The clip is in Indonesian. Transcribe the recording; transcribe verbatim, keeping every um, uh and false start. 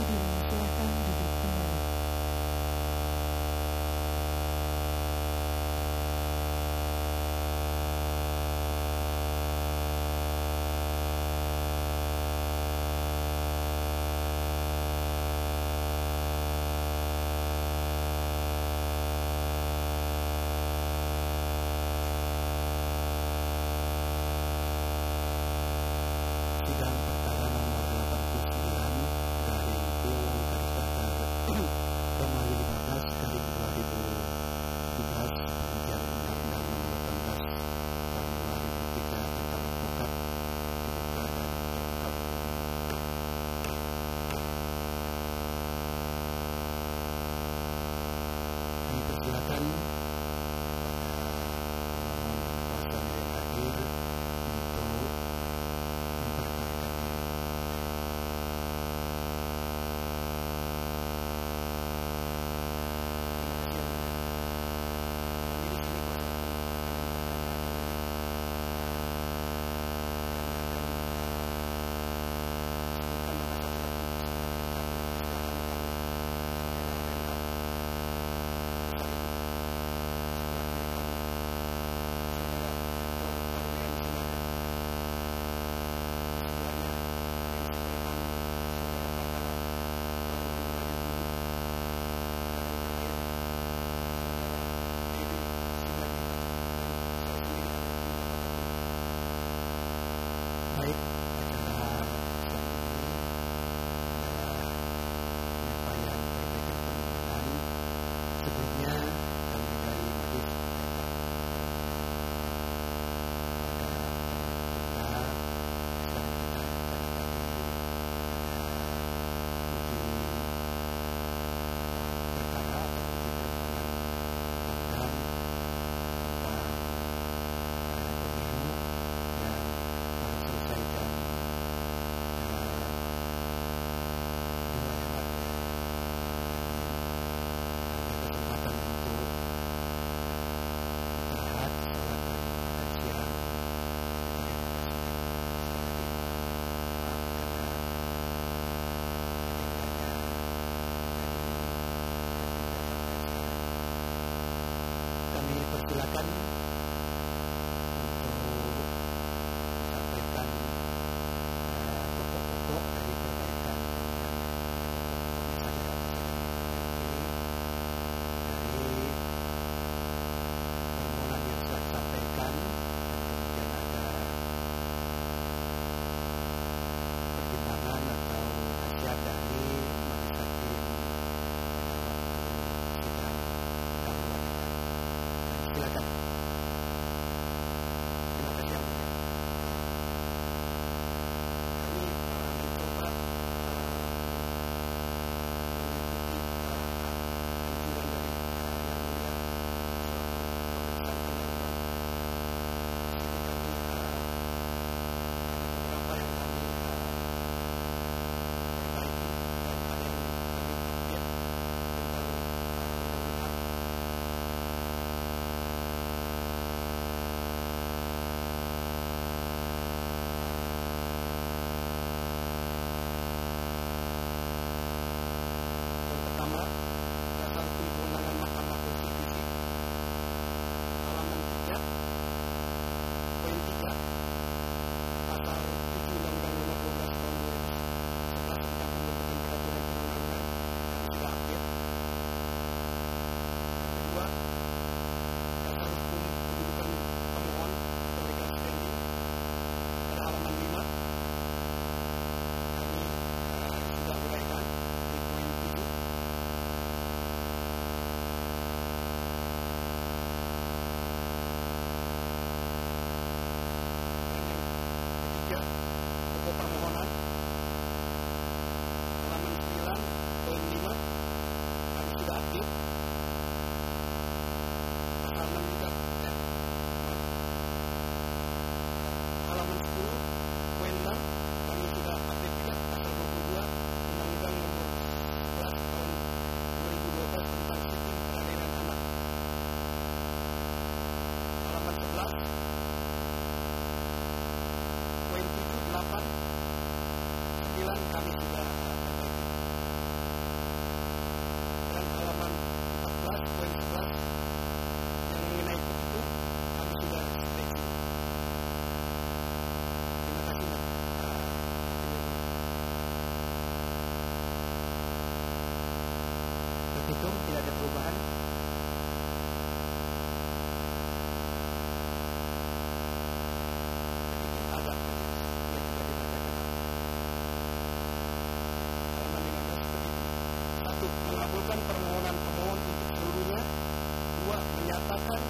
berdiri, silakan duduk kembali. Sidang perkara nomor delapan puluh sembilan garing U garis datar Romawi lima belas garing dua ribu tujuh belas pergantian Undang-Undang nomor delapan belas tahun dua ribu tiga tentang advokat dibuka dan dibuka untuk umum. Kami persilakan pemohon berkuasa yang hadir untuk memperkenalkan diri. Baik, acara siang ini adalah penyampaian perbaikan permohonan. Sebelumnya kami dari Majelis Perkara pada tunda selanjutnya tadi kami ada uji perkara atau uji permohonan undang-undang tentang eh, pemilu yang baru selesai jam eh, dua lewat ya. Kami ada kesempatan untuk istirahat, sholat dan makan siang seperti kita sudah. Sekali lagi mohon maaf karena agendanya jadi tertunda sampai sekarang. Kami persilakan untuk disampaikan eh, pokok-pokok dari perbaikan permohonan atau pokok-pokoknya saja apa saja yang diperbaiki dari permohonan yang sudah disampaikan, dan kemudian ada pertimbangan atau nasihat dari majelis hakim pada waktu sidang pendahuluan yang lalu. Kami silakan. Terima kasih yang mulia. Kami uh, mencoba uh, mengikuti uh, anjuran dari uh, Yang Mulia selaku pemeriksaan pendahuluan. Di sini kami uh, ada beberapa yang kami uh, perbaiki dan ada yang kami update tentang uh, undang-undang. Yang pertama, dasar hukum kewenangan Mahkamah Konstitusi, halaman tiga, poin tiga, pasal tujuh Undang-Undang nomor dua belas tahun dua ribu sebelas tentang pembentukan peraturan perundang-undangan, kami sudah update. Yang kedua, dasar hukum kedudukan pemohon atau legal standing pada halaman lima, kami uh, sudah uraikan di poin tujuh. Dan yang ketiga, pokok permohonan halaman sembilan poin lima, kami sudah update. Pasal enam juga eh, maaf. Eh, halaman sepuluh poin enam, kami sudah update juga. Pasal dua puluh dua Undang-Undang nomor sebelas tahun dua ribu dua belas tentang sistem peradilan anak. Halaman sebelas poin tujuh, delapan, sembilan kami sudah uh, perbaiki. tidak ada perubahan. Itu ada persis yang juga dibacakan. Halaman lima belas seperti ini. Satu, mengabulkan permohonan pemohon untuk seluruhnya. Dua, menyatakan